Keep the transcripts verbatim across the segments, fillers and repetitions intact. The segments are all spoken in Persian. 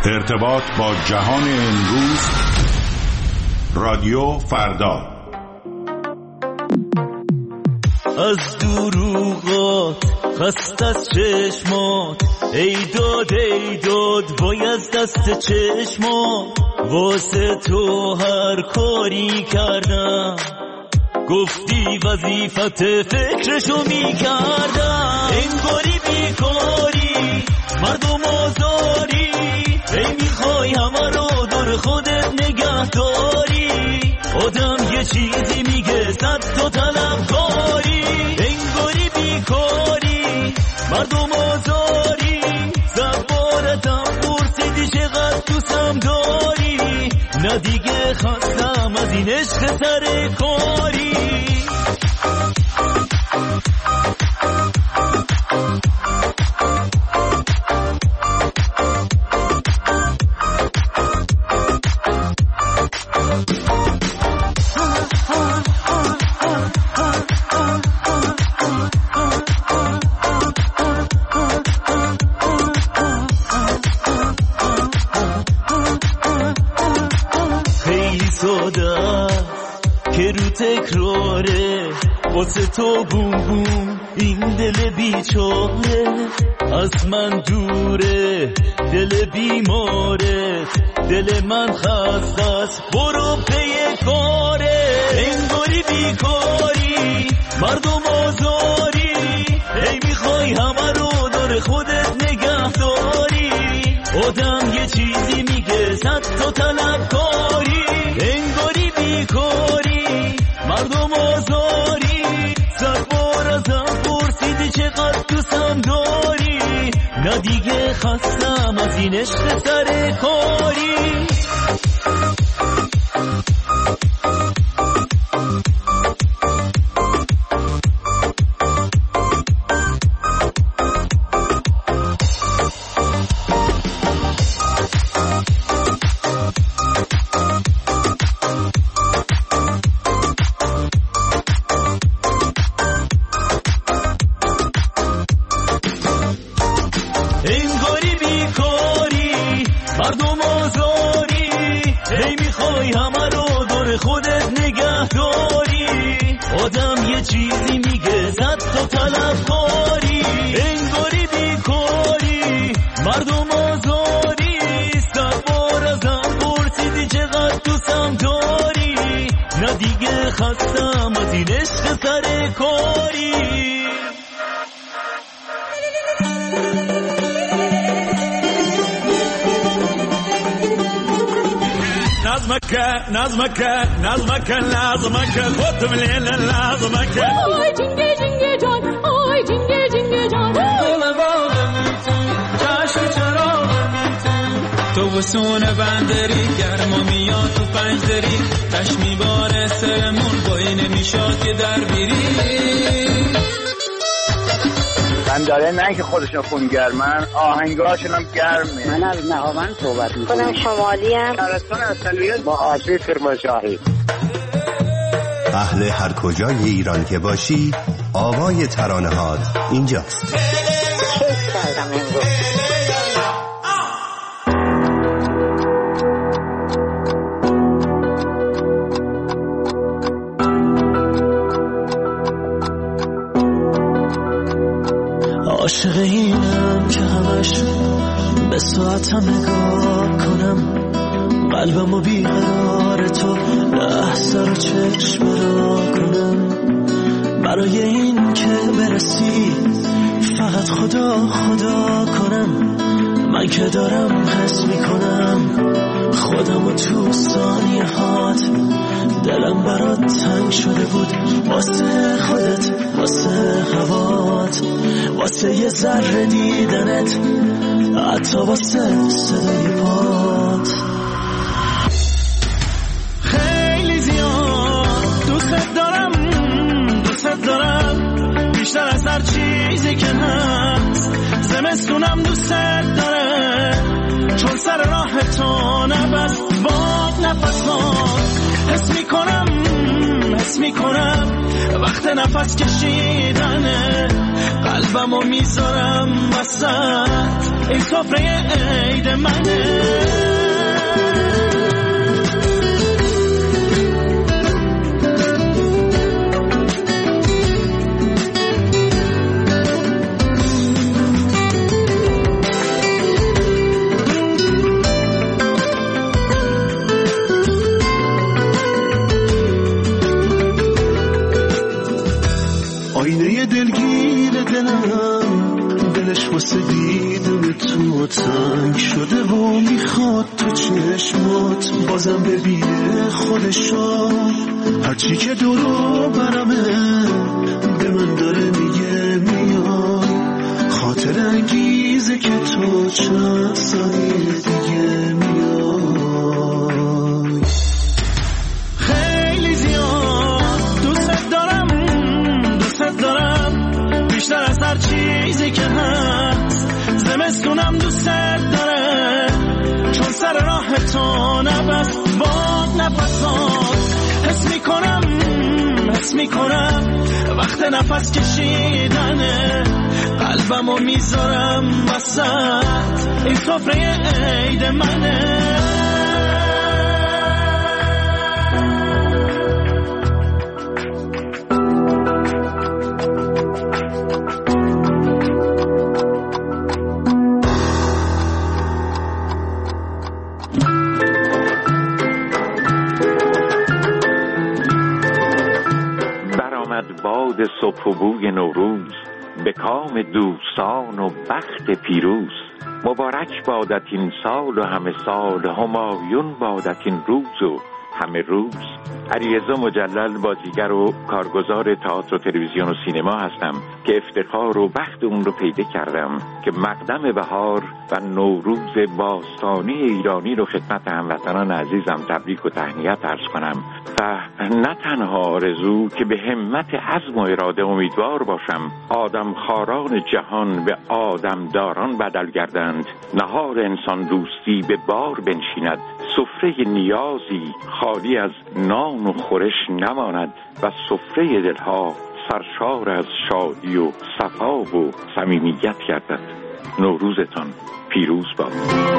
ارتباط با جهان امروز، رادیو فردا. از دروغات خست از چشمات، ای داد ای داد وای از دست چشمات. واسه تو هر کاری کردم، گفتی وظیفت فکرشو میکردم. انگاری بیکاری مردم آزاری، ای میخوای همه رو دور خودت نگه داری. آدم یه چیزی میگه صد تا طلب کاری. انگاری بیکاری مردم آزاری، زبارتم پرسیدی چقدر دوستم داری. نه دیگه خستم از این عشق سر کاری. که رو تکراره واسه تو بوم بوم این دل بیچاره. از من دوره دل بیماره، دل من خست خست برو پی کاره. انگاری بیکاری مردم آزاری، ای میخوای همه رو دور خودت نگه داری. آدم یه چیزی میگه صد تا طلب کاری. انگاری بیکاری مردم آزاری، سربار ازم پرسیدی چقدر دوستم داری. نه دیگه خستم از این عشق سر کاری. خستم از این عشق سر کاری. نظمك نظمك نظمك نظمك خد من هنا نظمك. آی جنگه جنگه جان، آی جنگه جنگه جان. تو وسونه بندری گرما میاد تو پنج دری، تش میباره سرمون بایی نمیشاد که در بیری. من داره نه که خودشون خون گرمن، آهنگاشون هم گرمه. من از نهاوند صحبت میکنم. خودم شمالی هم شهرستان اصلیت با آشوی کرمانشاهی. اهل هر کجای ایران که باشی، آوای ترانه هات اینجاست. کیف کردم امروز. عاشق اینم که همش به ساعتم نگاه کنم، قلبمو بیقرار تو لحظه رو چشم را کنم. برای این که برسی فقط خدا خدا کنم، من که دارم حس میکنم خودمو تو ثانیه هات. دلم برات تنگ شده بود واسه خودت، واسه هوات، واسه یه ذره دیدنت، حتی واسه صدای پات. خیلی زیاد دوست دارم، دوست دارم بیشتر از هر چیزی که هست. زمستونم دوست داره چون سر راه تو نبست باد نفس باد. حس میکنم حس حس میکنم وقت نفس کشیدنه، قلبمو میذارم وسط این سفره عید منه. آینه دلگیر دلم، دلش واسه دیدن تو تنگ شده و میخواد تو چشمات بازم ببینه خودشو. هرچی که دورو برمه به من داره میگه میای، خاطر انگیزه که تو چند ثانیه دیگه میای. خیلی زیاد دوست دارم، دوست دارم بیشتر از هر چیزی که هست. زمستونم دوست داره چون سر راه تو نبست باد نفسات. حس میکنم حس میکنم وقت نفس کشیدنه، قلبمو میذارم وسط این سفره عید منه. باد صبح و بوی نوروز به کام دوستان و بخت پیروز. مبارک بادت این سال و همه سال، همایون بادت این روز و همه روز. علیرضا مجلل بازیگر و کارگزار تئاتر و تلویزیون و سینما هستم که افتخار و بخت اون رو پیدا کردم که مقدم بهار و نوروز باستانی ایرانی رو خدمت هموطنان عزیزم تبریک و تهنیت عرض کنم و نه تنها آرزو که به همت عزم و اراده امیدوار باشم آدم خاران جهان به آدم داران بدل گردند، نهار انسان دوستی به بار بنشیند، سفره نیازی خالی از نان و خورش نماند و سفره دلها سرشار از شادی و صفا و صمیمیت گردد. نوروزتان پیروز باد.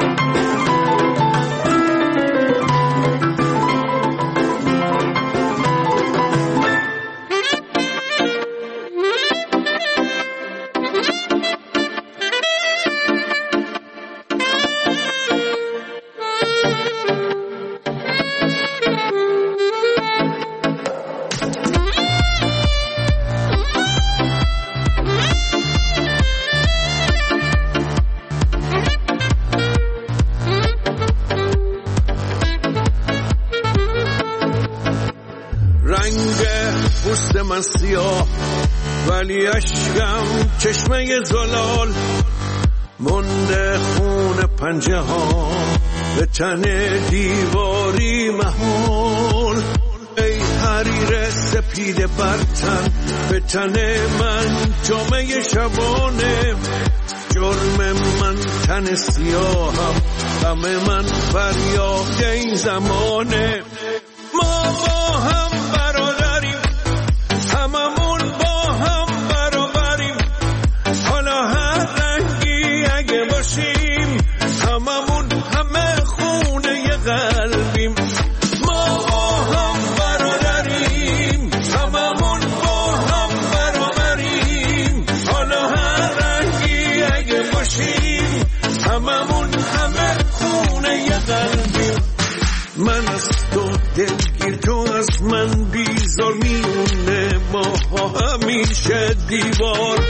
من سیاه ولی اشکم چشمه زلال، منده خون پنجه ها به تن دیواری محول. ای حریر سپید برتن به تن من جامعه شبانه، جرم من تن سیاهم غم من فریاد این زمانه. ما با هم برادریم، هممون با هم برابریم، حالا هر رنگی اگه باشیم هممون همه خونه قلبیم. ما با هم برادریم، هممون با هم برابریم، حالا هر رنگی اگه باشیم هممون همه خونه قلبیم. من از تو دلگیر، تو از من بیزار، میونه ما همیشه دیوار.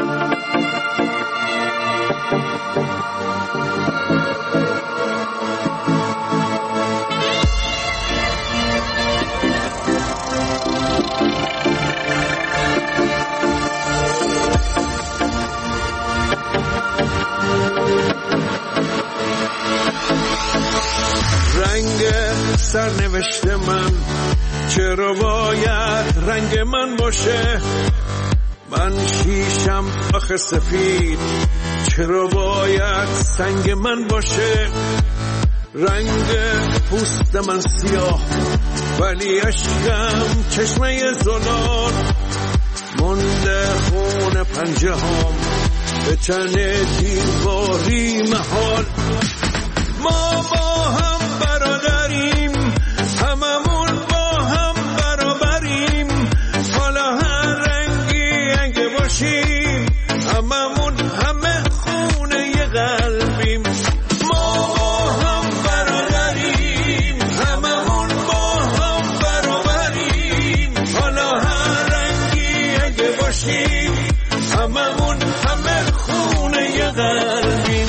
سرنوشت من چرا باید رنگ من باشه؟ من شیشم آخه سفید چرا باید سنگ من باشه؟ رنگ پوست من سیاه ولی اشکم چشمه زلال، مونده خون پنجه هم به تن دیواری محال. ما با هم برادریم، هممون با هم برابریم، حالا هر رنگی اگه باشیم هممون همه خونه ی قلبیم. ما با هم برادریم، هممون با هم برابریم، حالا هر رنگی اگه باشیم هممون همه خونه ی قلبیم.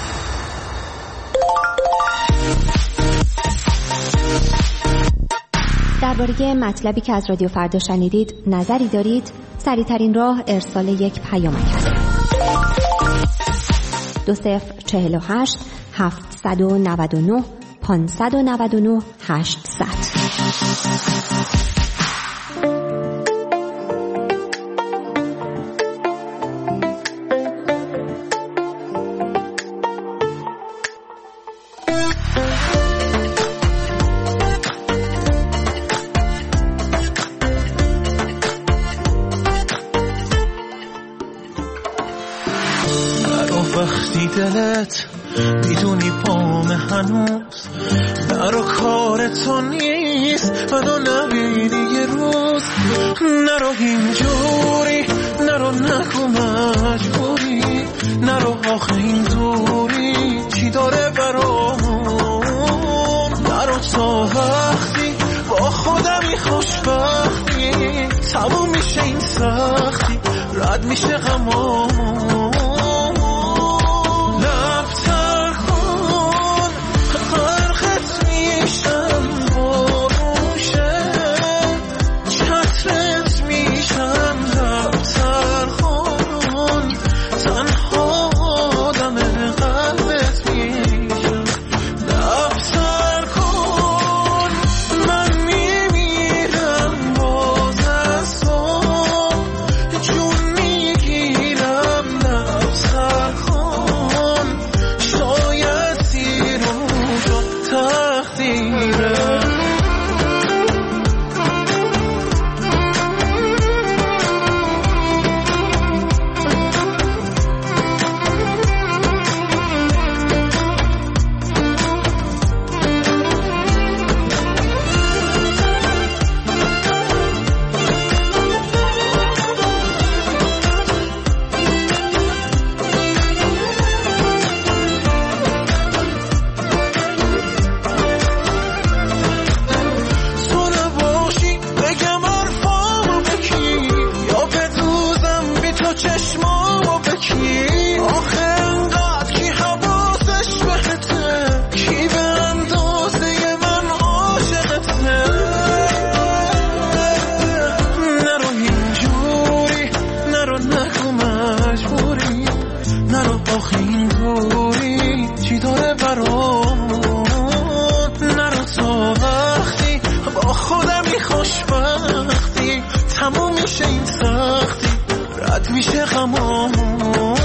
درباره مطلبی که از رادیو فردا شنیدید نظری دارید؟ سریع‌ترین راه ارسال یک پیامک است. دو صفر چهل و هشت هفتصد و نود و نه پانصد و نود و نه هشتصد. دلت میدونی پام هنوز نرو کارتون نیست منو نبینی یه روز، نرو اینجوری، نرو نکو مجبوری، نرو آخه این دوری چی داره برامون، نرو تا وقتی با خودمی خوشبختی تموم میشه این سختی رد میشه غمامون. تموم میشه این سختی رد میشه غمامون.